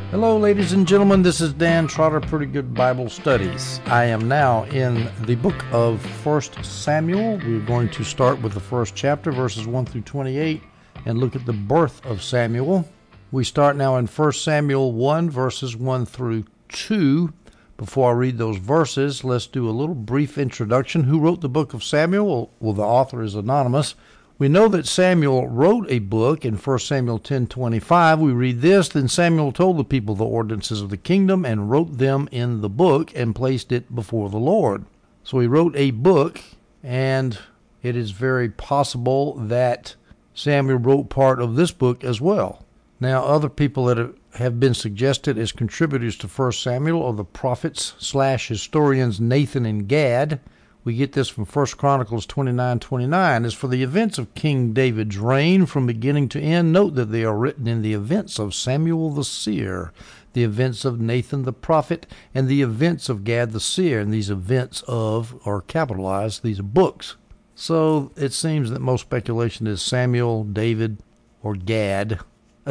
Hello, ladies and gentlemen. This is Dan Trotter, Pretty Good Bible Studies. I am now in the book of 1 Samuel. We're going to start with the first chapter, verses 1 through 28, and look at the birth of Samuel. We start now in 1 Samuel 1, verses 1 through 2. Before I read those verses, let's do a little brief introduction. Who wrote the book of Samuel? Well, the author is anonymous. We know that Samuel wrote a book in 1 Samuel 10:25. We read this, Then Samuel told the people the ordinances of the kingdom and wrote them in the book and placed it before the Lord. So he wrote a book, and it is very possible that Samuel wrote part of this book as well. Now, other people that have been suggested as contributors to 1 Samuel are the prophets/historians Nathan and Gad. We get this from 1 Chronicles 29:29. As for the events of King David's reign from beginning to end, note that they are written in the events of Samuel the seer, the events of Nathan the prophet, and the events of Gad the seer. And these events are capitalized, these are books. So it seems that most speculation is Samuel, David, or Gad.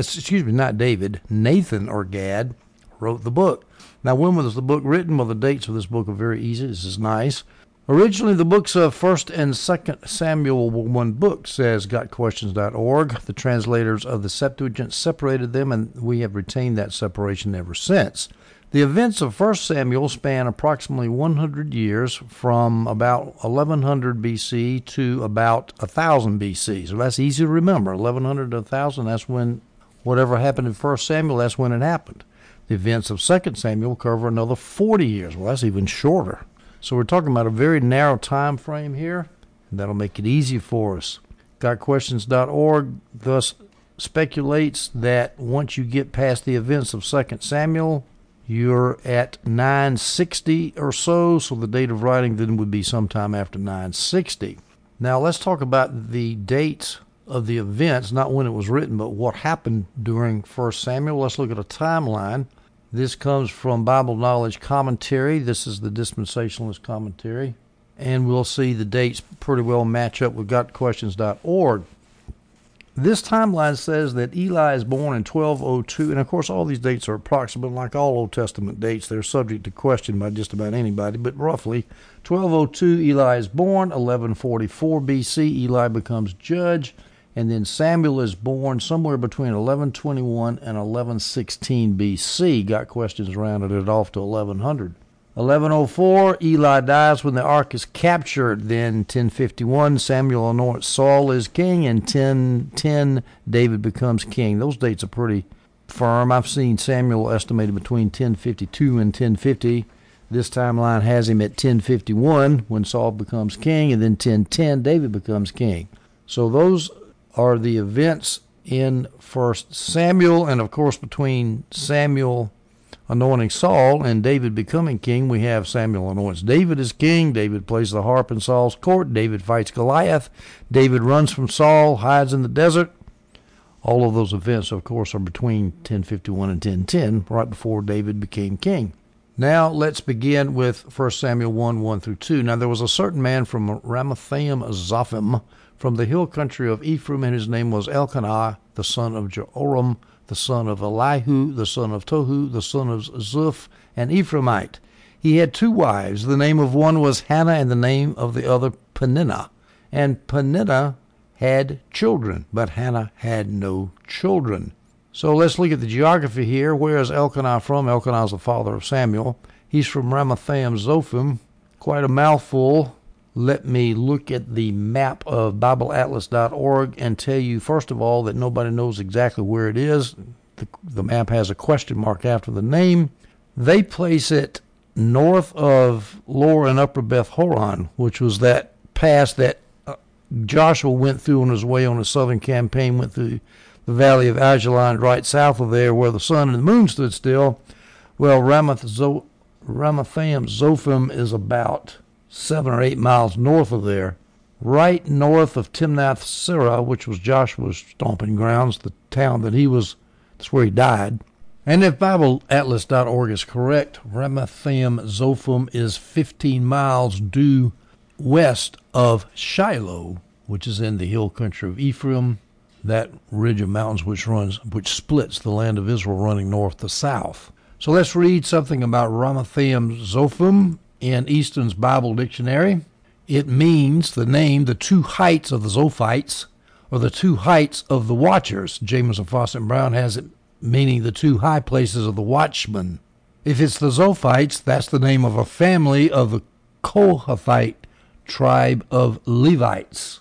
Not David, Nathan or Gad wrote the book. Now, when was the book written? Well, the dates of this book are very easy. This is nice. Originally, the books of 1st and 2nd Samuel were one book, says GotQuestions.org. The translators of the Septuagint separated them, and we have retained that separation ever since. The events of 1 Samuel span approximately 100 years, from about 1100 B.C. to about 1000 B.C. So that's easy to remember. 1100 to 1000, that's when whatever happened in 1 Samuel, that's when it happened. The events of 2 Samuel cover another 40 years. Well, that's even shorter. So we're talking about a very narrow time frame here, and that'll make it easy for us. GotQuestions.org thus speculates that once you get past the events of 2 Samuel, you're at 960 or so, so the date of writing then would be sometime after 960. Now let's talk about the dates of the events, not when it was written, but what happened during 1 Samuel. Let's look at a timeline. This comes from Bible Knowledge Commentary. This is the Dispensationalist Commentary. And we'll see the dates pretty well match up with GotQuestions.org. This timeline says that Eli is born in 1202. And, of course, all these dates are approximate. Like all Old Testament dates, they're subject to question by just about anybody. But roughly, 1202, Eli is born. 1144 B.C., Eli becomes judge. And then Samuel is born somewhere between 1121 and 1116 B.C. Got Questions rounded it off to 1100. 1104, Eli dies when the ark is captured. Then 1051, Samuel anoints Saul as king. And 1010, David becomes king. Those dates are pretty firm. I've seen Samuel estimated between 1052 and 1050. This timeline has him at 1051 when Saul becomes king. And then 1010, David becomes king. So those are the events in 1 Samuel, and of course between Samuel anointing Saul and David becoming king, we have Samuel anoints David as king, David plays the harp in Saul's court, David fights Goliath, David runs from Saul, hides in the desert. All of those events, of course, are between 1051 and 1010, right before David became king. Now let's begin with 1 Samuel 1, 1 through 2. Now there was a certain man from Ramathaim Zophim, from the hill country of Ephraim, and his name was Elkanah, the son of Jehoram, the son of Elihu, the son of Tohu, the son of Zuph, an Ephraimite. He had two wives. The name of one was Hannah, and the name of the other Peninnah. And Peninnah had children, but Hannah had no children. So let's look at the geography here. Where is Elkanah from? Elkanah is the father of Samuel. He's from Ramathaim Zophim. Quite a mouthful. Let me look at the map of BibleAtlas.org and tell you, first of all, that nobody knows exactly where it is. The map has a question mark after the name. They place it north of Lower and Upper Beth Horon, which was that pass that Joshua went through on his way on his southern campaign, went through the valley of Ajalon, right south of there where the sun and the moon stood still. Well, Ramathaim Zophim is about 7 or 8 miles north of there, right north of Timnath Serah, which was Joshua's stomping grounds, the town that's where he died. And if BibleAtlas.org is correct, Ramathaim Zophim is 15 miles due west of Shiloh, which is in the hill country of Ephraim. that ridge of mountains which splits the land of Israel running north to south. So let's read something about Ramathaim Zophim in Easton's Bible Dictionary. It means the name, the two heights of the Zophites, or the two heights of the watchers. Jamieson, Fausset, and Brown has it meaning the two high places of the watchmen. If it's the Zophites, that's the name of a family of the Kohathite tribe of Levites.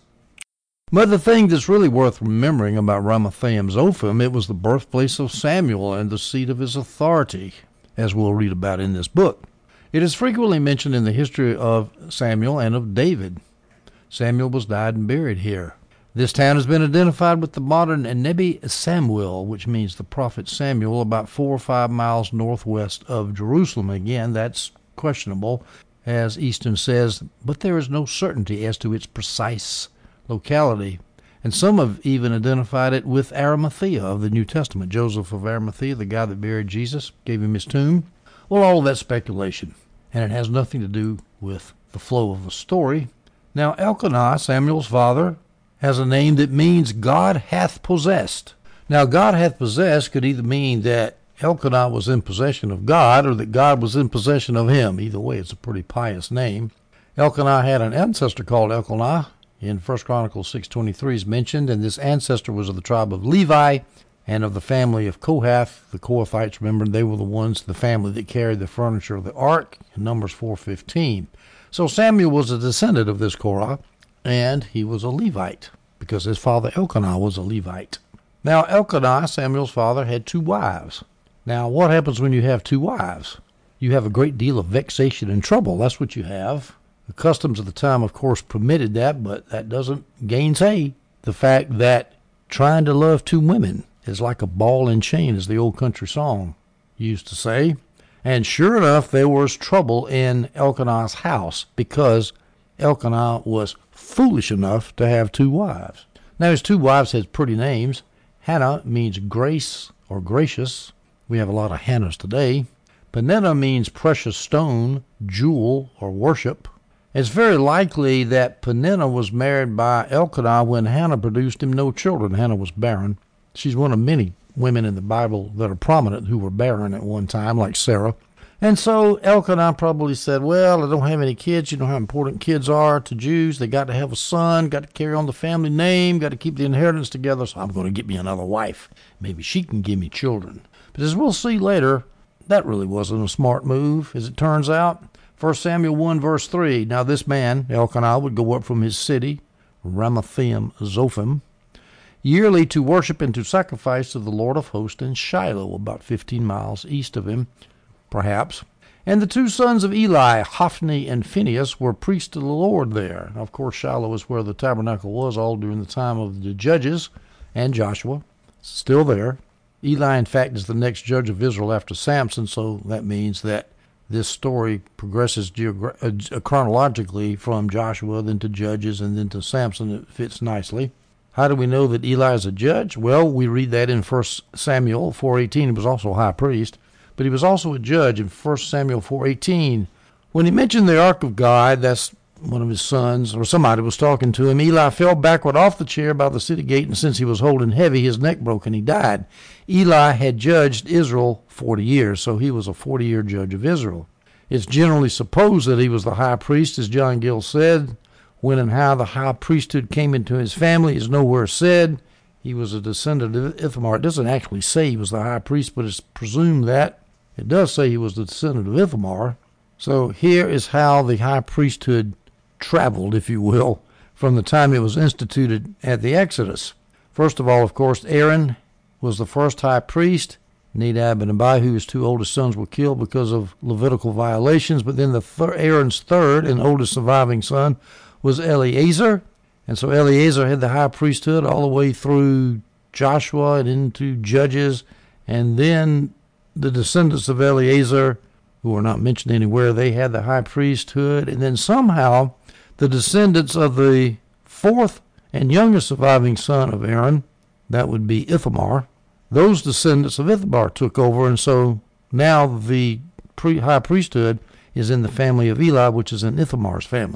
But the thing that's really worth remembering about Ramathaim Zophim, it was the birthplace of Samuel and the seat of his authority, as we'll read about in this book. It is frequently mentioned in the history of Samuel and of David. Samuel was died and buried here. This town has been identified with the modern Nebi Samuel, which means the prophet Samuel, about 4 or 5 miles northwest of Jerusalem. Again, that's questionable, as Easton says, but there is no certainty as to its precise locality. And some have even identified it with Arimathea of the New Testament. Joseph of Arimathea, the guy that buried Jesus, gave him his tomb. Well, all of that's speculation, and it has nothing to do with the flow of the story. Now, Elkanah, Samuel's father, has a name that means God hath possessed. Now, God hath possessed could either mean that Elkanah was in possession of God or that God was in possession of him. Either way, it's a pretty pious name. Elkanah had an ancestor called Elkanah. In 1 Chronicles 6:23 is mentioned, and this ancestor was of the tribe of Levi and of the family of Kohath. The Kohathites, remember, they were the ones, the family that carried the furniture of the ark, in Numbers 4:15. So Samuel was a descendant of this Korah, and he was a Levite, because his father Elkanah was a Levite. Now, Elkanah, Samuel's father, had 2 wives. Now, what happens when you have 2 wives? You have a great deal of vexation and trouble. That's what you have. The customs of the time, of course, permitted that, but that doesn't gainsay the fact that trying to love 2 women is like a ball and chain, as the old country song used to say. And sure enough, there was trouble in Elkanah's house because Elkanah was foolish enough to have 2 wives. Now, his 2 wives had pretty names. Hannah means grace or gracious. We have a lot of Hannahs today. Peninnah means precious stone, jewel, or worship. It's very likely that Peninnah was married by Elkanah when Hannah produced him no children. Hannah was barren. She's one of many women in the Bible that are prominent who were barren at one time, like Sarah. And so Elkanah probably said, well, I don't have any kids. You know how important kids are to Jews. They got to have a son, got to carry on the family name, got to keep the inheritance together, so I'm going to get me another wife. Maybe she can give me children. But as we'll see later, that really wasn't a smart move, as it turns out. 1 Samuel 1, verse 3, now this man, Elkanah, would go up from his city, Ramathaim Zophim, yearly to worship and to sacrifice to the Lord of hosts in Shiloh, about 15 miles east of him, perhaps. And the 2 sons of Eli, Hophni and Phinehas, were priests to the Lord there. Now, of course, Shiloh is where the tabernacle was all during the time of the judges and Joshua. Still there. Eli, in fact, is the next judge of Israel after Samson, so that means that this story progresses chronologically from Joshua, then to Judges, and then to Samson. It fits nicely. How do we know that Eli is a judge? Well, we read that in 1 Samuel 4:18. He was also a high priest, but he was also a judge in 1 Samuel 4:18. When he mentioned the ark of God, that's one of his sons, or somebody was talking to him, Eli fell backward off the chair by the city gate, and since he was holding heavy, his neck broke and he died. Eli had judged Israel 40 years, so he was a 40-year judge of Israel. It's generally supposed that he was the high priest, as John Gill said. When and how the high priesthood came into his family is nowhere said. He was a descendant of Ithamar. It doesn't actually say he was the high priest, but it's presumed that. It does say he was the descendant of Ithamar. So here is how the high priesthood traveled, if you will, from the time it was instituted at the Exodus. First of all, of course, Aaron was the first high priest. Nadab and Abihu, his 2 oldest sons, were killed because of Levitical violations. But then Aaron's third and oldest surviving son was Eleazar. And so Eleazar had the high priesthood all the way through Joshua and into Judges. And then the descendants of Eleazar, who are not mentioned anywhere, they had the high priesthood. And then somehow the descendants of the 4th and youngest surviving son of Aaron, that would be Ithamar, those descendants of Ithamar took over, and so now the high priesthood is in the family of Eli, which is in Ithamar's family.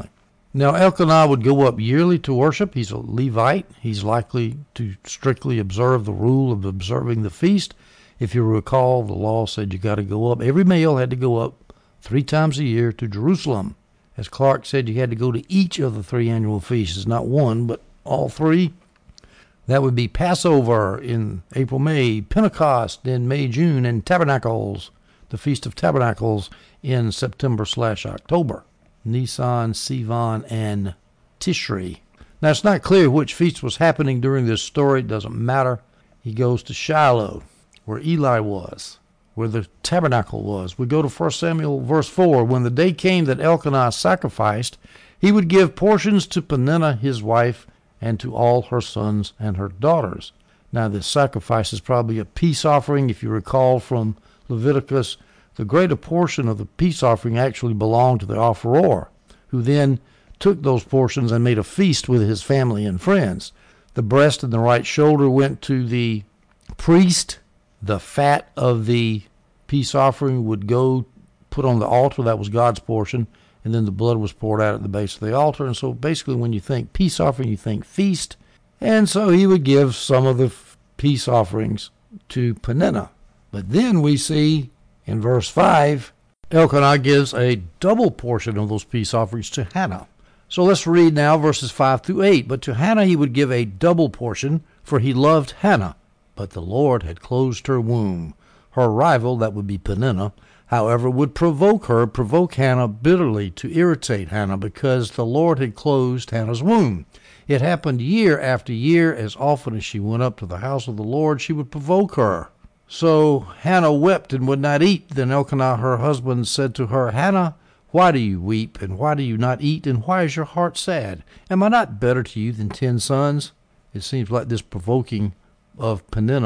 Now, Elkanah would go up yearly to worship. He's a Levite. He's likely to strictly observe the rule of observing the feast. If you recall, the law said you got to go up. Every male had to go up 3 times a year to Jerusalem. As Clark said, you had to go to each of the 3 annual feasts, not one, but all 3. That would be Passover in April, May, Pentecost in May, June, and Tabernacles, the Feast of Tabernacles in September/October. Nisan, Sivan, and Tishri. Now, it's not clear which feast was happening during this story. It doesn't matter. He goes to Shiloh, where Eli was, where the tabernacle was. We go to 1 Samuel verse 4. When the day came that Elkanah sacrificed, he would give portions to Peninnah his wife and to all her sons and her daughters. Now, this sacrifice is probably a peace offering. If you recall from Leviticus, the greater portion of the peace offering actually belonged to the offerer, who then took those portions and made a feast with his family and friends. The breast and the right shoulder went to the priest. The fat of the peace offering would go put on the altar. That was God's portion. And then the blood was poured out at the base of the altar. And so basically when you think peace offering, you think feast. And so he would give some of the peace offerings to Peninnah. But then we see in verse 5, Elkanah gives a double portion of those peace offerings to Hannah. So let's read now verses 5 through 8. But to Hannah he would give a double portion, for he loved Hannah. But the Lord had closed her womb. Her rival, that would be Peninnah, however, would provoke Hannah bitterly to irritate Hannah, because the Lord had closed Hannah's womb. It happened year after year. As often as she went up to the house of the Lord, she would provoke her. So Hannah wept and would not eat. Then Elkanah her husband said to her, Hannah, why do you weep, and why do you not eat, and why is your heart sad? Am I not better to you than 10 sons? It seems like this provoking of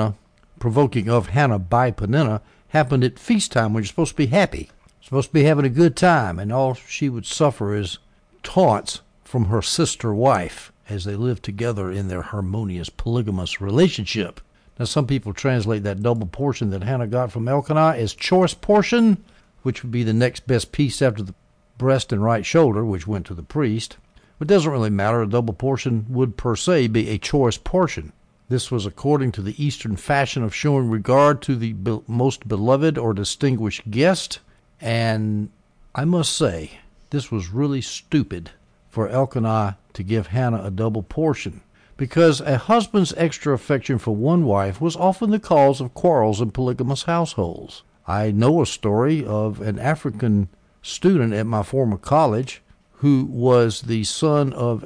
Hannah by Peninnah happened at feast time when you're supposed to be happy, supposed to be having a good time, and all she would suffer is taunts from her sister wife as they lived together in their harmonious polygamous relationship. Now, some people translate that double portion that Hannah got from Elkanah as choice portion, which would be the next best piece after the breast and right shoulder, which went to the priest. But it doesn't really matter. A double portion would per se be a choice portion. This was according to the Eastern fashion of showing regard to the most beloved or distinguished guest. And I must say, this was really stupid for Elkanah to give Hannah a double portion, because a husband's extra affection for one wife was often the cause of quarrels in polygamous households. I know a story of an African student at my former college who was the son of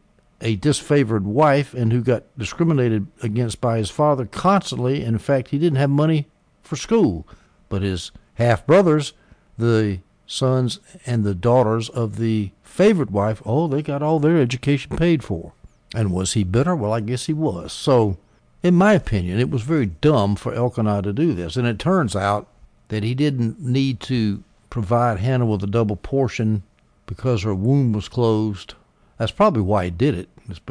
a disfavored wife and who got discriminated against by his father constantly. In fact, he didn't have money for school, but his half-brothers, the sons and the daughters of the favored wife, they got all their education paid for. And was he bitter? Well, I guess he was. So, in my opinion, it was very dumb for Elkanah to do this. And it turns out that he didn't need to provide Hannah with a double portion because her womb was closed. That's probably why he did it. It's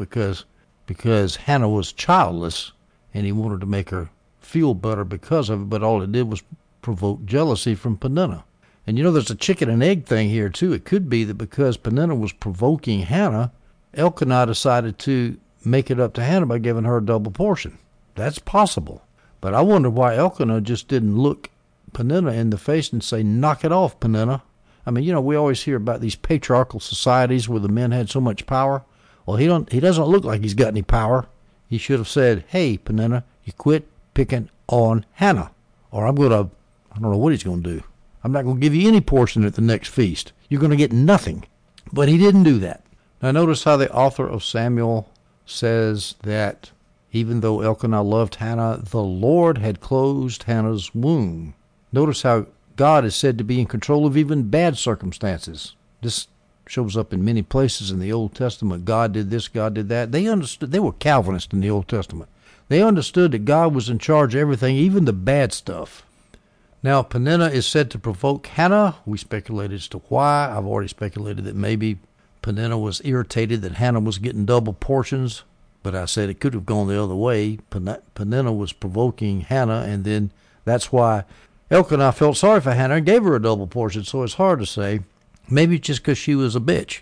because Hannah was childless, and he wanted to make her feel better because of it, but all it did was provoke jealousy from Peninnah. And there's a chicken and egg thing here, too. It could be that because Peninnah was provoking Hannah, Elkanah decided to make it up to Hannah by giving her a double portion. That's possible. But I wonder why Elkanah just didn't look Peninnah in the face and say, knock it off, Peninnah. I mean, we always hear about these patriarchal societies where the men had so much power. Well, he doesn't look like he's got any power. He should have said, hey, Peninnah, you quit picking on Hannah, or I don't know what he's going to do. I'm not going to give you any portion at the next feast. You're going to get nothing. But he didn't do that. Now, notice how the author of Samuel says that even though Elkanah loved Hannah, the Lord had closed Hannah's womb. Notice how God is said to be in control of even bad circumstances. This shows up in many places in the Old Testament. God did this, God did that. They understood. They were Calvinists in the Old Testament. They understood that God was in charge of everything, even the bad stuff. Now, Peninnah is said to provoke Hannah. We speculate as to why. I've already speculated that maybe Peninnah was irritated that Hannah was getting double portions, but I said it could have gone the other way. Peninnah was provoking Hannah, and then that's why Elkanah felt sorry for Hannah and gave her a double portion, so it's hard to say. Maybe just because she was a bitch.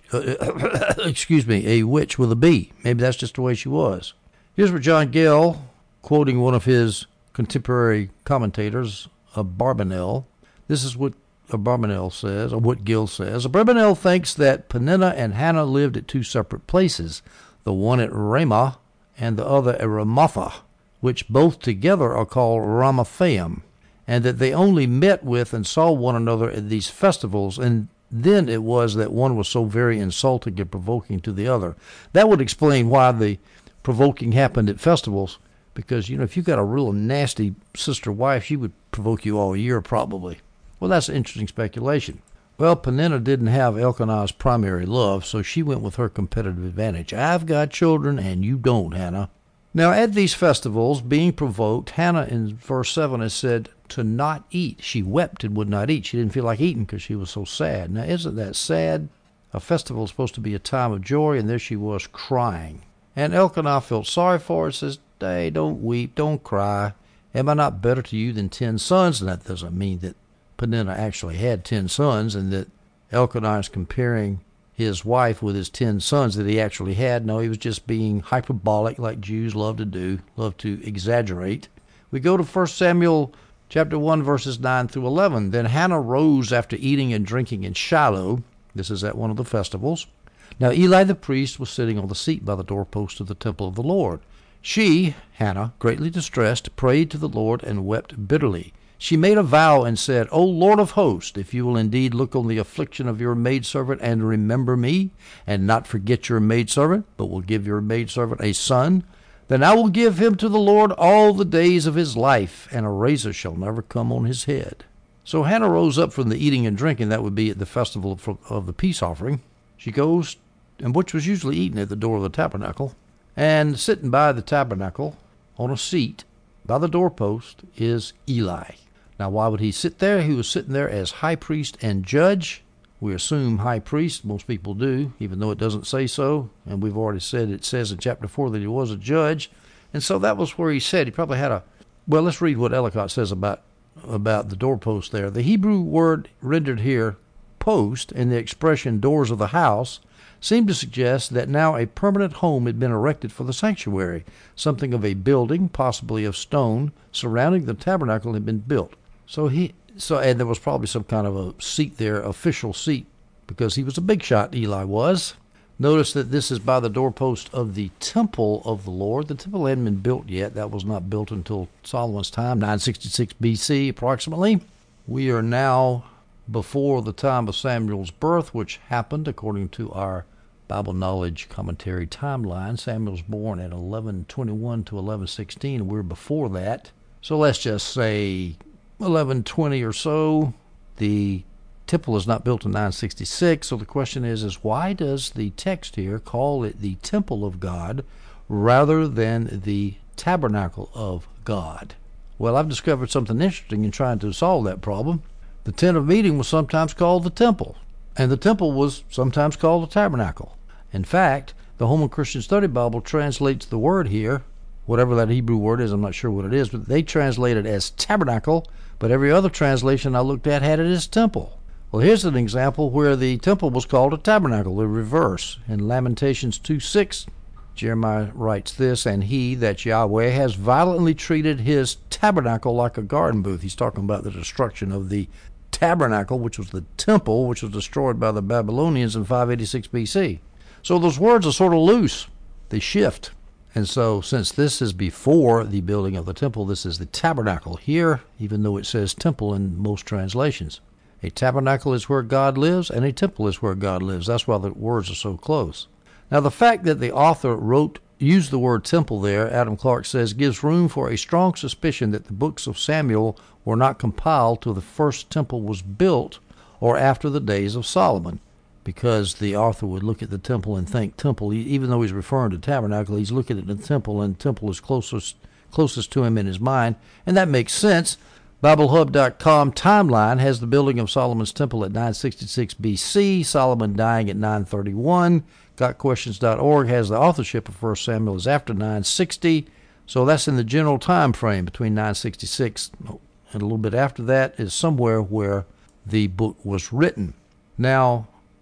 Excuse me, a witch with a B. Maybe that's just the way she was. Here's what John Gale, quoting one of his contemporary commentators, Abarbanel. This is what Abarbanel says, or what Gill says. Abarbanel thinks that Peninnah and Hannah lived at two separate places, the one at Ramah and the other at Ramatha, which both together are called Ramathaim, and that they only met with and saw one another at these festivals, and then it was that one was so very insulting and provoking to the other. That would explain why the provoking happened at festivals, because, if you got a real nasty sister wife, she would provoke you all year probably. Well, that's an interesting speculation. Well, Peninnah didn't have Elkanah's primary love, so she went with her competitive advantage. I've got children and you don't, Hannah. Now, at these festivals, being provoked, Hannah in verse 7 has said to not eat. She wept and would not eat. She didn't feel like eating because she was so sad. Now, isn't that sad? A festival is supposed to be a time of joy, and there she was crying. And Elkanah felt sorry for her, says, hey, don't weep, don't cry. Am I not better to you than 10 sons? And that doesn't mean that Peninnah actually had 10 sons and that Elkanah is comparing his wife with his 10 sons that he actually had. No, he was just being hyperbolic like Jews love to do, love to exaggerate. We go to 1 Samuel chapter 1, verses 9 through 11. Then Hannah rose after eating and drinking in Shiloh. This is at one of the festivals. Now Eli the priest was sitting on the seat by the doorpost of the temple of the Lord. She, Hannah, greatly distressed, prayed to the Lord and wept bitterly. She made a vow and said, O Lord of hosts, if you will indeed look on the affliction of your maidservant and remember me, and not forget your maidservant, but will give your maidservant a son, then I will give him to the Lord all the days of his life, and a razor shall never come on his head. So Hannah rose up from the eating and drinking, that would be at the festival of the peace offering. She goes, and which was usually eaten at the door of the tabernacle, and sitting by the tabernacle on a seat by the doorpost is Eli. Now, why would he sit there? He was sitting there as high priest and judge. We assume high priest. Most people do, even though it doesn't say so. And we've already said it says in chapter 4 that he was a judge. And so that was where he said he probably had a... Well, let's read what Ellicott says about the doorpost there. The Hebrew word rendered here, post, and the expression doors of the house, seemed to suggest that now a permanent home had been erected for the sanctuary. Something of a building, possibly of stone, surrounding the tabernacle had been built. And there was probably some kind of a seat there, official seat, because he was a big shot, Eli was. Notice that this is by the doorpost of the temple of the Lord. The temple hadn't been built yet. That was not built until Solomon's time, 966 BC approximately. We are now before the time of Samuel's birth, which happened according to our Bible Knowledge Commentary timeline. Samuel's born at 1121 to 1116. We're before that. So let's just say 1120 or so. The temple is not built in 966. So the question is why does the text here call it the temple of God rather than the tabernacle of God? Well, I've discovered something interesting in trying to solve that problem. The tent of meeting was sometimes called the temple, and the temple was sometimes called the tabernacle. In fact, the Holman Christian Study Bible translates the word here, whatever that Hebrew word is, I'm not sure what it is, but they translate it as tabernacle, but every other translation I looked at had it as temple. Well, here's an example where the temple was called a tabernacle, the reverse. In Lamentations 2:6, Jeremiah writes this, and he, that Yahweh, has violently treated his tabernacle like a garden booth. He's talking about the destruction of the tabernacle, which was the temple, which was destroyed by the Babylonians in 586 BC. So those words are sort of loose. They shift. And so since this is before the building of the temple, this is the tabernacle here, even though it says temple in most translations. A tabernacle is where God lives, and a temple is where God lives. That's why the words are so close. Now, the fact that the author used the word temple there, Adam Clark says, gives room for a strong suspicion that the books of Samuel were not compiled till the first temple was built or after the days of Solomon, because the author would look at the temple and think temple. Even though he's referring to tabernacle, he's looking at the temple, and temple is closest to him in his mind, and that makes sense. BibleHub.com timeline has the building of Solomon's temple at 966 BC, Solomon dying at 931. GotQuestions.org has the authorship of 1 Samuel is after 960, so that's in the general time frame between 966 and a little bit after that is somewhere where the book was written. Now,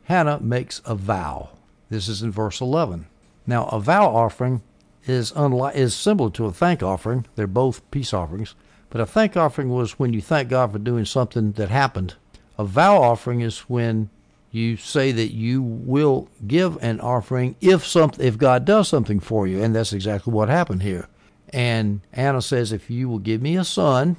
Hannah makes a vow. This is in verse 11. Now, a vow offering is similar to a thank offering. They're both peace offerings. But a thank offering was when you thank God for doing something that happened. A vow offering is when you say that you will give an offering if God does something for you. And that's exactly what happened here. And Hannah says, if you will give me a son,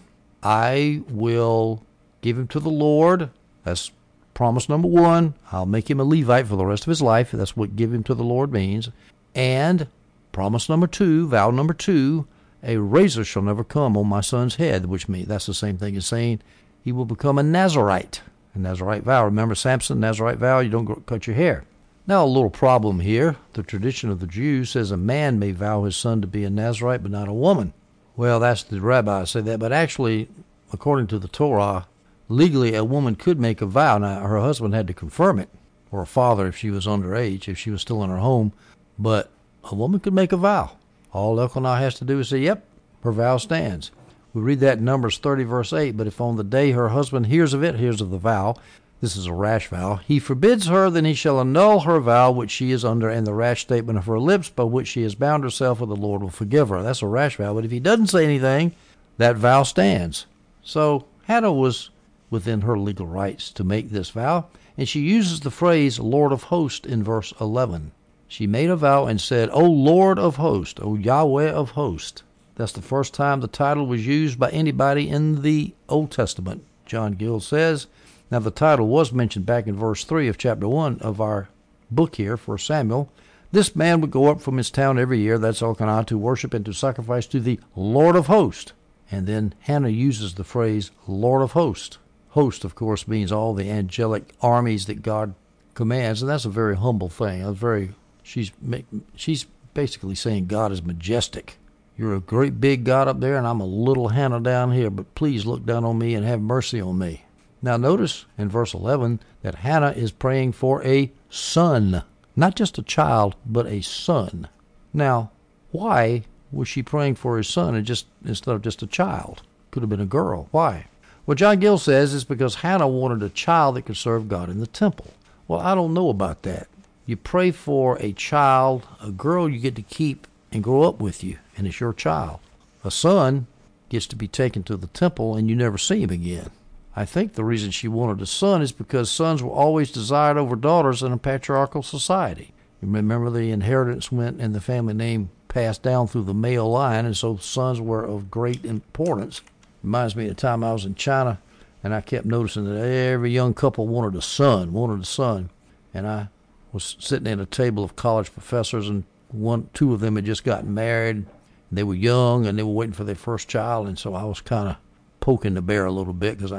I will give him to the Lord. That's promise number one. I'll make him a Levite for the rest of his life. That's what give him to the Lord means. And promise number two, vow number two, a razor shall never come on my son's head, which means that's the same thing as saying he will become a Nazirite. A Nazirite vow. Remember Samson, Nazirite vow, you don't cut your hair. Now, a little problem here. The tradition of the Jews says a man may vow his son to be a Nazirite, but not a woman. Well, that's the rabbis say that, but actually, according to the Torah, legally a woman could make a vow. Now, her husband had to confirm it, or a father if she was underage, if she was still in her home, but a woman could make a vow. All Elkanah has to do is say, yep, her vow stands. We read that in Numbers 30, verse 8, but if on the day her husband hears of it, hears of the vow, this is a rash vow, he forbids her, then he shall annul her vow which she is under, and the rash statement of her lips by which she has bound herself, and the Lord will forgive her. That's a rash vow, but if he doesn't say anything, that vow stands. So Hannah was within her legal rights to make this vow, and she uses the phrase Lord of Hosts in verse 11. She made a vow and said, O Lord of Hosts, O Yahweh of Hosts. That's the first time the title was used by anybody in the Old Testament, John Gill says. Now, the title was mentioned back in verse 3 of chapter 1 of our book here, 1 Samuel. This man would go up from his town every year, that's Elkanah, to worship and to sacrifice to the Lord of Hosts. And then Hannah uses the phrase Lord of Hosts. Host, of course, means all the angelic armies that God commands, and that's a very humble thing. She's basically saying God is majestic. You're a great big God up there, and I'm a little Hannah down here, but please look down on me and have mercy on me. Now notice in verse 11 that Hannah is praying for a son, not just a child, but a son. Now, why was she praying for his son instead of just a child? Could have been a girl. Why? Well, John Gill says it's because Hannah wanted a child that could serve God in the temple. Well, I don't know about that. You pray for a child, a girl you get to keep and grow up with you, and it's your child. A son gets to be taken to the temple and you never see him again. I think the reason she wanted a son is because sons were always desired over daughters in a patriarchal society. You remember the inheritance went and the family name passed down through the male line, and so sons were of great importance. Reminds me of the time I was in China, and I kept noticing that every young couple wanted a son. And I was sitting at a table of college professors, and two of them had just gotten married. They were young, and they were waiting for their first child, and so I was kind of poking the bear a little bit because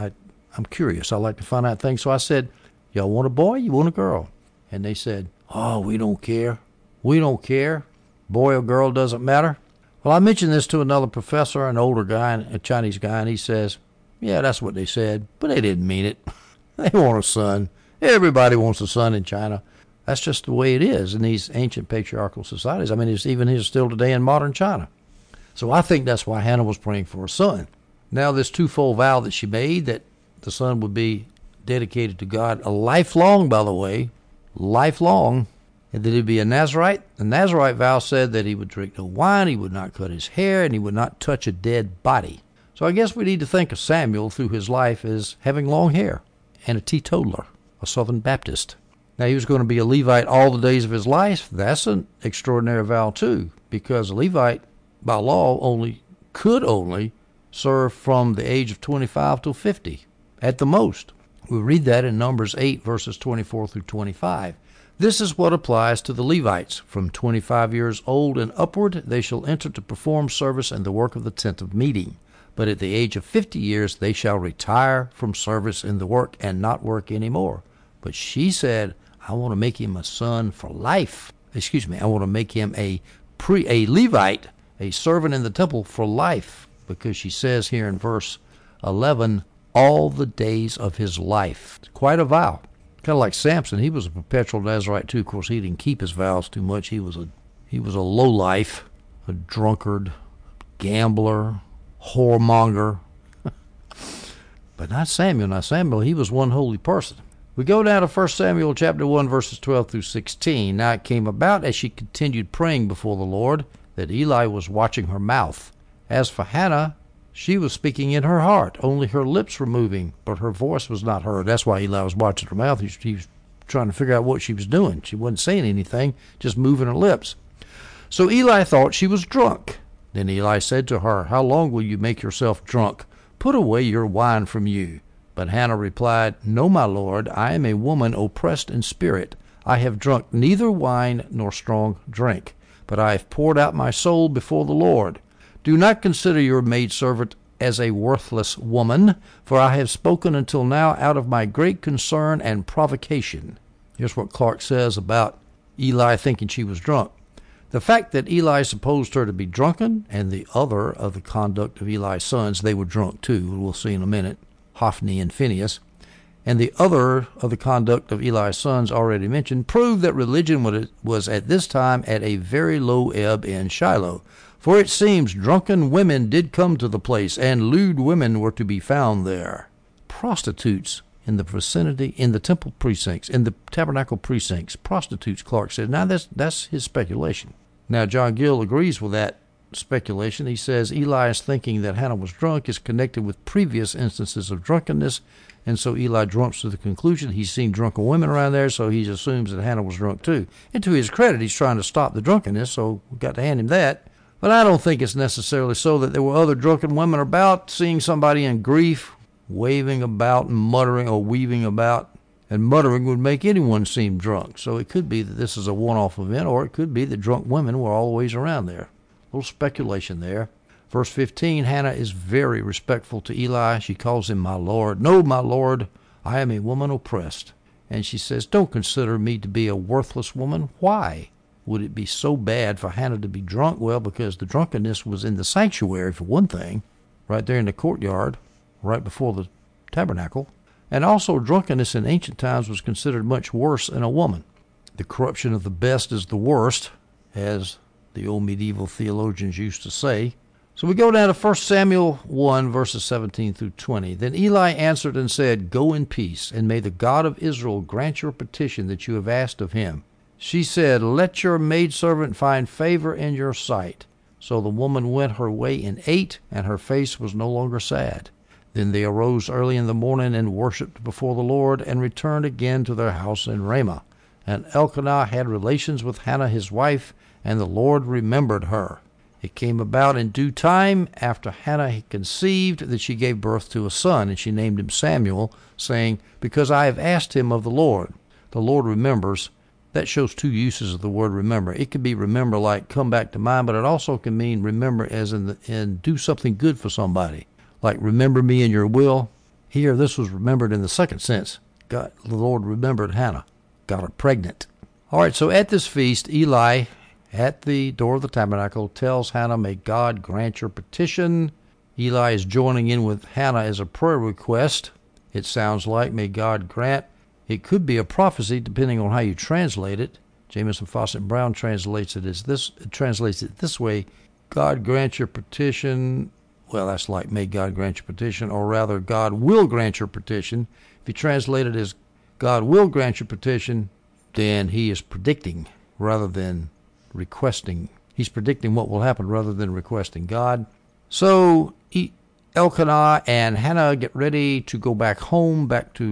I'm curious. I like to find out things. So I said, y'all want a boy? You want a girl? And they said, oh, we don't care. We don't care. Boy or girl doesn't matter. Well, I mentioned this to another professor, an older guy, a Chinese guy, and he says, yeah, that's what they said, but they didn't mean it. They want a son. Everybody wants a son in China. That's just the way it is in these ancient patriarchal societies. I mean, it's even here still today in modern China. So I think that's why Hannah was praying for a son. Now, this twofold vow that she made, that the son would be dedicated to God, a lifelong, by the way, lifelong, and that he'd be a Nazirite. The Nazirite vow said that he would drink no wine, he would not cut his hair, and he would not touch a dead body. So I guess we need to think of Samuel through his life as having long hair and a teetotaler, a Southern Baptist. Now, he was going to be a Levite all the days of his life. That's an extraordinary vow, too, because a Levite, by law, could only serve from the age of 25 to 50, at the most. We read that in Numbers 8, verses 24 through 25. This is what applies to the Levites. From 25 years old and upward, they shall enter to perform service in the work of the tent of meeting. But at the age of 50 years, they shall retire from service in the work and not work anymore. But she said, I want to make him a son for life. I want to make him a Levite, a servant in the temple for life. Because she says here in verse 11, all the days of his life. It's quite a vow. Kind of like Samson. He was a perpetual Nazirite too. Of course, he didn't keep his vows too much. He was a lowlife, a drunkard, gambler, whoremonger. But not Samuel. Now, Samuel, he was one holy person. We go down to 1 Samuel chapter 1, verses 12 through 16. Now it came about as she continued praying before the Lord that Eli was watching her mouth. As for Hannah, she was speaking in her heart. Only her lips were moving, but her voice was not heard. That's why Eli was watching her mouth. He was trying to figure out what she was doing. She wasn't saying anything, just moving her lips. So Eli thought she was drunk. Then Eli said to her, "How long will you make yourself drunk? Put away your wine from you." But Hannah replied, "No, my lord, I am a woman oppressed in spirit. I have drunk neither wine nor strong drink, but I have poured out my soul before the Lord. Do not consider your maidservant as a worthless woman, for I have spoken until now out of my great concern and provocation." Here's what Clark says about Eli thinking she was drunk. The fact that Eli supposed her to be drunken, and the other of the conduct of Eli's sons, they were drunk too, we'll see in a minute, Hophni and Phinehas, and the other of the conduct of Eli's sons already mentioned, proved that religion was at this time at a very low ebb in Shiloh. For it seems drunken women did come to the place, and lewd women were to be found there. Prostitutes in the vicinity, in the temple precincts, in the tabernacle precincts. Prostitutes, Clark said. Now that's his speculation. Now John Gill agrees with that speculation. He says Eli's thinking that Hannah was drunk is connected with previous instances of drunkenness, and so Eli jumps to the conclusion he's seen drunken women around there, so he assumes that Hannah was drunk too. And to his credit, he's trying to stop the drunkenness, so we've got to hand him that. But I don't think it's necessarily so that there were other drunken women about. Seeing somebody in grief, waving about and muttering or weaving about and muttering would make anyone seem drunk. So it could be that this is a one-off event, or it could be that drunk women were always around there. A little speculation there. Verse 15, Hannah is very respectful to Eli. She calls him my Lord. "No, my Lord, I am a woman oppressed." And she says, "Don't consider me to be a worthless woman." Why would it be so bad for Hannah to be drunk? Well, because the drunkenness was in the sanctuary, for one thing, right there in the courtyard, right before the tabernacle. And also drunkenness in ancient times was considered much worse in a woman. The corruption of the best is the worst, as the old medieval theologians used to say. So we go down to 1 Samuel 1, verses 17 through 20. Then Eli answered and said, "Go in peace, and may the God of Israel grant your petition that you have asked of him." She said, "Let your maidservant find favor in your sight." So the woman went her way and ate, and her face was no longer sad. Then they arose early in the morning and worshipped before the Lord, and returned again to their house in Ramah. And Elkanah had relations with Hannah his wife, and the Lord remembered her. It came about in due time, after Hannah had conceived, that she gave birth to a son, and she named him Samuel, saying, "Because I have asked him of the Lord." The Lord remembers. That shows two uses of the word remember. It could be remember like come back to mind, but it also can mean remember as in do something good for somebody. Like remember me in your will. Here, this was remembered in the second sense. The Lord remembered Hannah, got her pregnant. All right, so at this feast, Eli, at the door of the tabernacle, tells Hannah, "May God grant your petition." Eli is joining in with Hannah as a prayer request. It sounds like, "May God grant." It could be a prophecy, depending on how you translate it. Jamieson, Fausset, and Brown translates it this way: "God grant your petition." Well, that's like, "May God grant your petition," or rather, "God will grant your petition." If you translate it as "God will grant your petition," then he is predicting rather than requesting. He's predicting what will happen rather than requesting God. So Elkanah and Hannah get ready to go back home, back to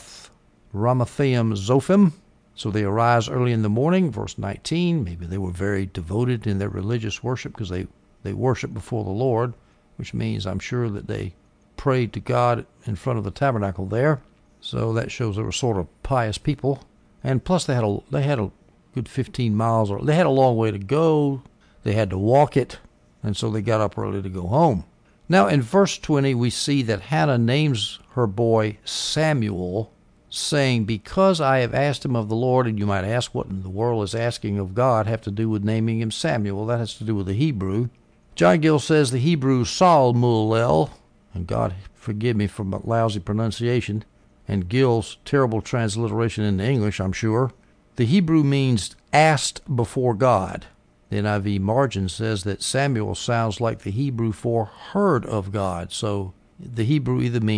Ramathaim Zophim. So they arise early in the morning, verse 19. Maybe they were very devoted in their religious worship because they worship before the Lord, which means I'm sure that they prayed to God in front of the tabernacle there. So that shows they were sort of pious people. And plus they had a good 15 miles, or they had a long way to go. They had to walk it, and so they got up early to go home. Now in verse 20 we see that Hannah names her boy Samuel, saying, "Because I have asked him of the Lord." And you might ask, what in the world is asking of God have to do with naming him Samuel? That has to do with the Hebrew. John Gill says the Hebrew Saul Mulel, and God forgive me for my lousy pronunciation, and Gill's terrible transliteration into English, I'm sure. The Hebrew means asked before God. The NIV margin says that Samuel sounds like the Hebrew for heard of God. So the Hebrew either means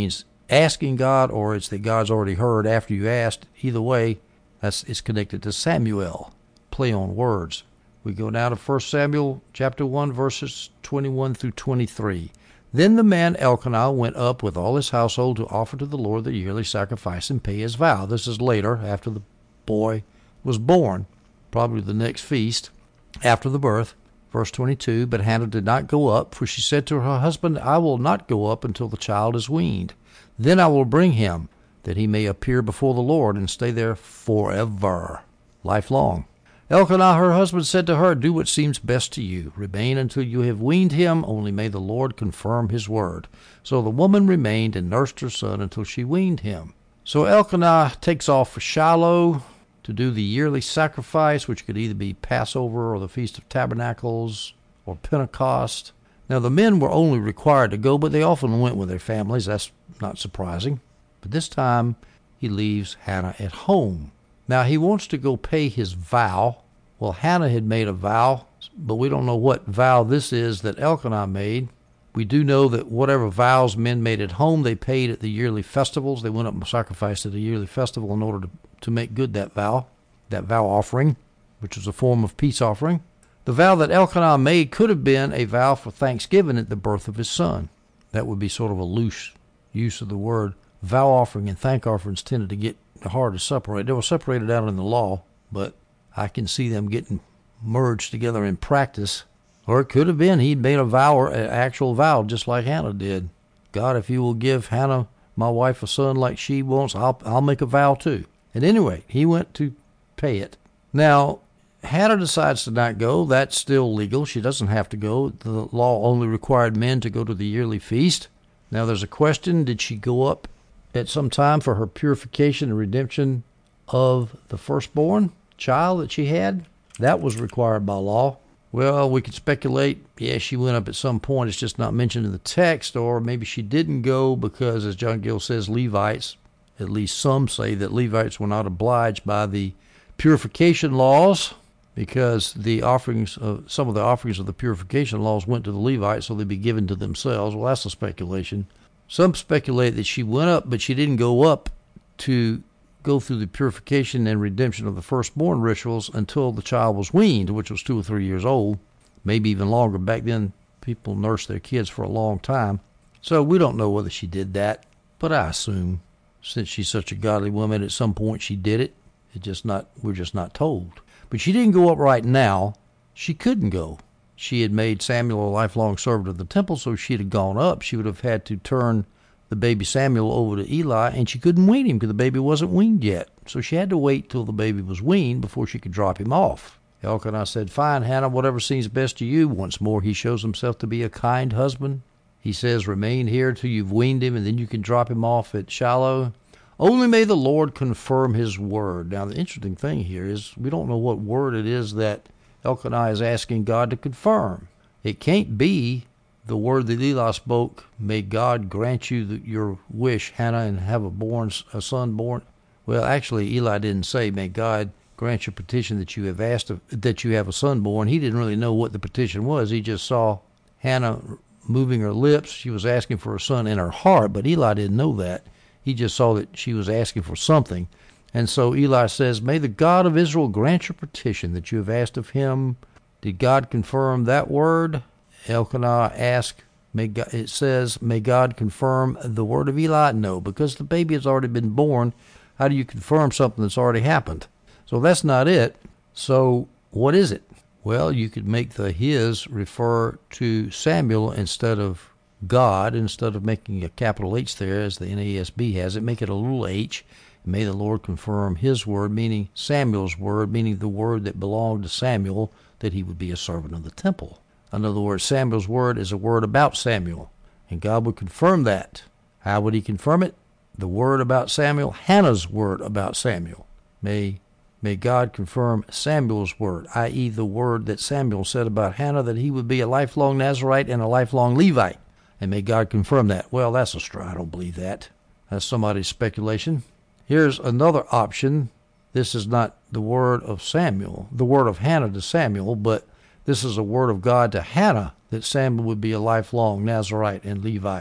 asking God or it's that God's already heard after you asked. Either way, it's connected to Samuel. Play on words. We go now to 1 Samuel chapter 1, verses 21 through 23. Then the man Elkanah went up with all his household to offer to the Lord the yearly sacrifice and pay his vow. This is later, after the boy was born, probably the next feast after the birth. Verse 22, but Hannah did not go up, for she said to her husband, I will not go up until the child is weaned. Then I will bring him, that he may appear before the Lord and stay there forever, lifelong. Elkanah, her husband, said to her, do what seems best to you. Remain until you have weaned him, only may the Lord confirm his word. So the woman remained and nursed her son until she weaned him. So Elkanah takes off for Shiloh to do the yearly sacrifice, which could either be Passover or the Feast of Tabernacles or Pentecost. Now the men were only required to go, but they often went with their families. That's not surprising. But this time he leaves Hannah at home. Now he wants to go pay his vow. Well, Hannah had made a vow, but we don't know what vow this is that Elkanah made. We do know that whatever vows men made at home, they paid at the yearly festivals. They went up and sacrificed at the yearly festival in order to make good that vow offering, which was a form of peace offering. The vow that Elkanah made could have been a vow for thanksgiving at the birth of his son. That would be sort of a loose use of the word. Vow offering and thank offerings tended to get hard to separate. They were separated out in the law, but I can see them getting merged together in practice. Or it could have been he'd made a vow, or an actual vow, just like Hannah did. God, if you will give Hannah, my wife, a son like she wants, I'll make a vow too. At any rate, he went to pay it. Now, Hannah decides to not go. That's still legal. She doesn't have to go. The law only required men to go to the yearly feast. Now, there's a question. Did she go up at some time for her purification and redemption of the firstborn child that she had? That was required by law. Well, we could speculate, yeah, she went up at some point. It's just not mentioned in the text, or maybe she didn't go because, as John Gill says, Levites, at least some say that Levites were not obliged by the purification laws because the offerings, some of the offerings of the purification laws went to the Levites, so they'd be given to themselves. Well, that's a speculation. Some speculate that she went up, but she didn't go up to go through the purification and redemption of the firstborn rituals until the child was weaned, which was 2 or 3 years old, maybe even longer. Back then, people nursed their kids for a long time. So we don't know whether she did that, but I assume since she's such a godly woman, at some point she did it. We're just not told. But she didn't go up right now. She couldn't go. She had made Samuel a lifelong servant of the temple, so if she'd have gone up, she would have had to turn the baby Samuel over to Eli, and she couldn't wean him because the baby wasn't weaned yet. So she had to wait till the baby was weaned before she could drop him off. Elkanah said, fine, Hannah, whatever seems best to you. Once more, he shows himself to be a kind husband. He says, remain here till you've weaned him, and then you can drop him off at Shiloh. Only may the Lord confirm his word. Now, the interesting thing here is we don't know what word it is that Elkanah is asking God to confirm. It can't be the word that Eli spoke, may God grant you your wish, Hannah, and have a son born. Well, actually, Eli didn't say, may God grant your petition that you have asked, that you have a son born. He didn't really know what the petition was. He just saw Hannah moving her lips. She was asking for a son in her heart, but Eli didn't know that. He just saw that she was asking for something. And so Eli says, may the God of Israel grant your petition that you have asked of him. Did God confirm that word? Elkanah asked, it says, may God confirm the word of Eli? No, because the baby has already been born. How do you confirm something that's already happened? So that's not it. So what is it? Well, you could make the his refer to Samuel instead of God, instead of making a capital H there, as the NASB has it, make it a little h. May the Lord confirm his word, meaning Samuel's word, meaning the word that belonged to Samuel, that he would be a servant of the temple. In other words, Samuel's word is a word about Samuel, and God would confirm that. How would he confirm it? The word about Samuel, Hannah's word about Samuel. May God confirm Samuel's word, i.e. the word that Samuel said about Hannah, that he would be a lifelong Nazirite and a lifelong Levite. And may God confirm that. Well, that's a straw. I don't believe that. That's somebody's speculation. Here's another option. This is not the word of Samuel, the word of Hannah to Samuel, but this is a word of God to Hannah, that Samuel would be a lifelong Nazirite and Levite.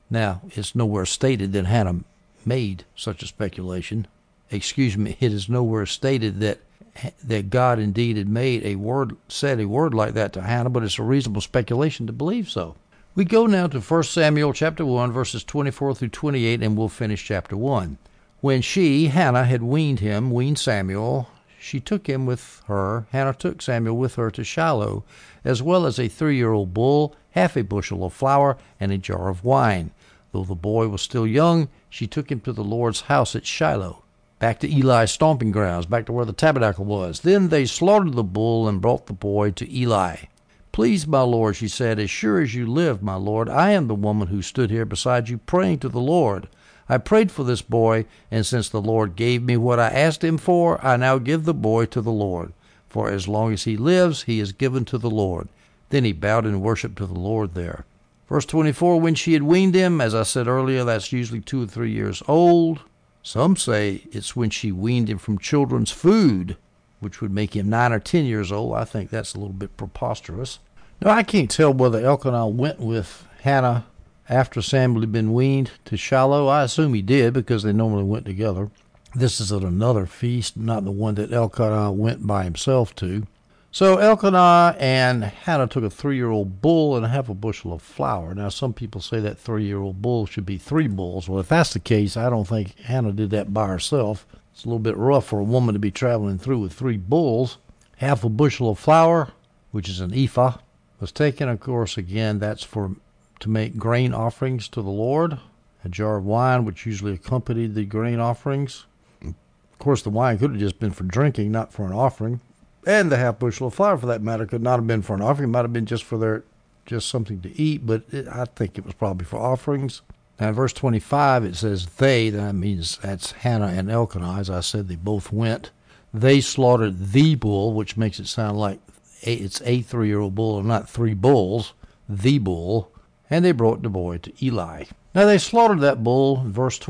Now, it's nowhere stated that Hannah made such a speculation. Excuse me, it is nowhere stated that God indeed had said a word like that to Hannah, but it's a reasonable speculation to believe so. We go now to 1 Samuel chapter 1, verses 24 through 28, and we'll finish chapter 1. When Hannah, had weaned Samuel, she took him with her. Hannah took Samuel with her to Shiloh, as well as a 3-year-old bull, half a bushel of flour, and a jar of wine. Though the boy was still young, she took him to the Lord's house at Shiloh, back to Eli's stomping grounds, back to where the tabernacle was. Then they slaughtered the bull and brought the boy to Eli. Please, my lord, she said, as sure as you live, my lord, I am the woman who stood here beside you praying to the Lord. I prayed for this boy, and since the Lord gave me what I asked him for, I now give the boy to the Lord. For as long as he lives, he is given to the Lord. Then he bowed in worship to the Lord there. Verse 24, when she had weaned him, as I said earlier, that's usually 2 or 3 years old. Some say it's when she weaned him from children's food, which would make him 9 or 10 years old. I think that's a little bit preposterous. Now, I can't tell whether Elkanah went with Hannah after Samuel had been weaned to Shiloh. I assume he did, because they normally went together. This is at another feast, not the one that Elkanah went by himself to. So Elkanah and Hannah took a 3-year-old bull and half a bushel of flour. Now, some people say that 3-year-old bull should be 3 bulls. Well, if that's the case, I don't think Hannah did that by herself. It's a little bit rough for a woman to be traveling through with 3 bulls. Half a bushel of flour, which is an ephah, was taken. Of course, again, that's to make grain offerings to the Lord. A jar of wine, which usually accompanied the grain offerings. Of course, the wine could have just been for drinking, not for an offering. And the half bushel of flour, for that matter, could not have been for an offering. It might have been just something to eat, but I think it was probably for offerings. Now, in verse 25, it says they. That means that's Hannah and Elkanah. As I said, they both went. They slaughtered the bull, which makes it sound like it's a 3-year-old bull and not 3 bulls. The bull. And they brought the boy to Eli. Now, they slaughtered that bull. In verse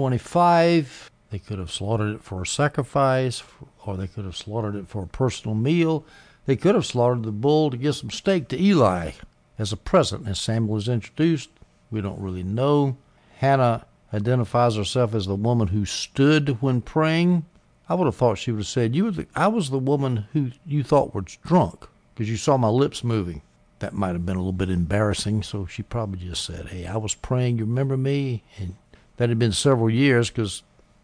25, they could have slaughtered it for a sacrifice, or they could have slaughtered it for a personal meal. They could have slaughtered the bull to give some steak to Eli as a present. As Samuel is introduced, we don't really know. Hannah identifies herself as the woman who stood when praying. I would have thought she would have said, I was the woman who you thought was drunk because you saw my lips moving. That might have been a little bit embarrassing, so she probably just said, hey, I was praying, you remember me? And that had been several years, because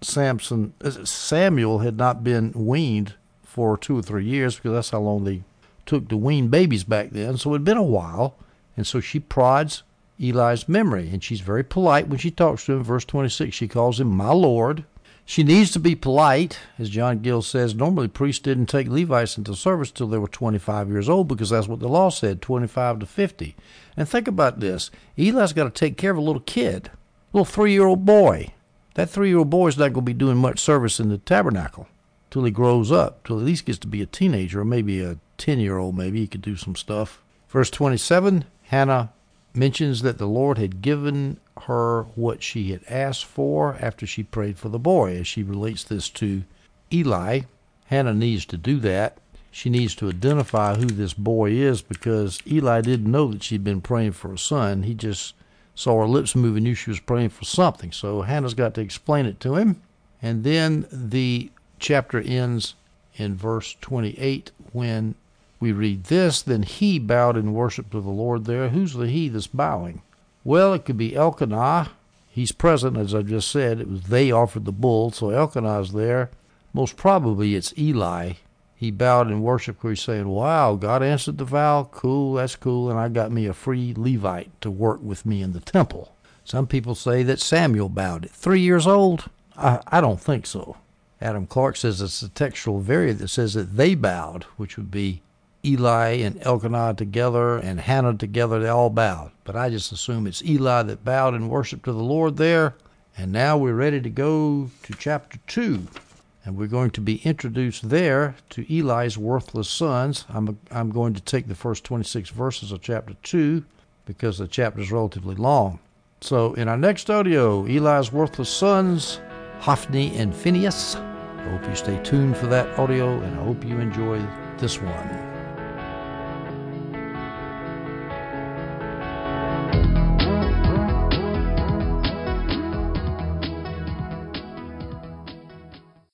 Samuel had not been weaned for 2 or 3 years, because that's how long they took to wean babies back then. So it had been a while, and so she prods Eli's memory, and she's very polite when she talks to him. Verse 26, she calls him my Lord. She needs to be polite. As John Gill says, normally priests didn't take Levites into service till they were 25 years old, because that's what the law said, 25 to 50. And think about this. Eli's got to take care of a little kid, a little 3-year-old boy. That 3-year-old boy is not going to be doing much service in the tabernacle till he grows up, till at least gets to be a teenager, or maybe a 10-year-old. Maybe he could do some stuff. Verse 27, Hannah mentions that the Lord had given her what she had asked for after she prayed for the boy. As she relates this to Eli, Hannah needs to do that. She needs to identify who this boy is, because Eli didn't know that she'd been praying for a son. He just saw her lips move and knew she was praying for something. So Hannah's got to explain it to him. And then the chapter ends in verse 28 when we read this, then he bowed in worship to the Lord there. Who's the he that's bowing? Well, it could be Elkanah. He's present, as I just said. It was they offered the bull, so Elkanah's there. Most probably it's Eli. He bowed in worship where he's saying, wow, God answered the vow. Cool, that's cool, and I got me a free Levite to work with me in the temple. Some people say that Samuel bowed at 3 years old. I don't think so. Adam Clark says it's a textual variant that says that they bowed, which would be Eli and Elkanah together and Hannah together. They all bowed. But I just assume it's Eli that bowed in worship to the Lord there. And now we're ready to go to chapter 2. And we're going to be introduced there to Eli's worthless sons. I'm going to take the first 26 verses of chapter 2 because the chapter is relatively long. So in our next audio, Eli's worthless sons, Hophni and Phinehas. I hope you stay tuned for that audio, and I hope you enjoy this one.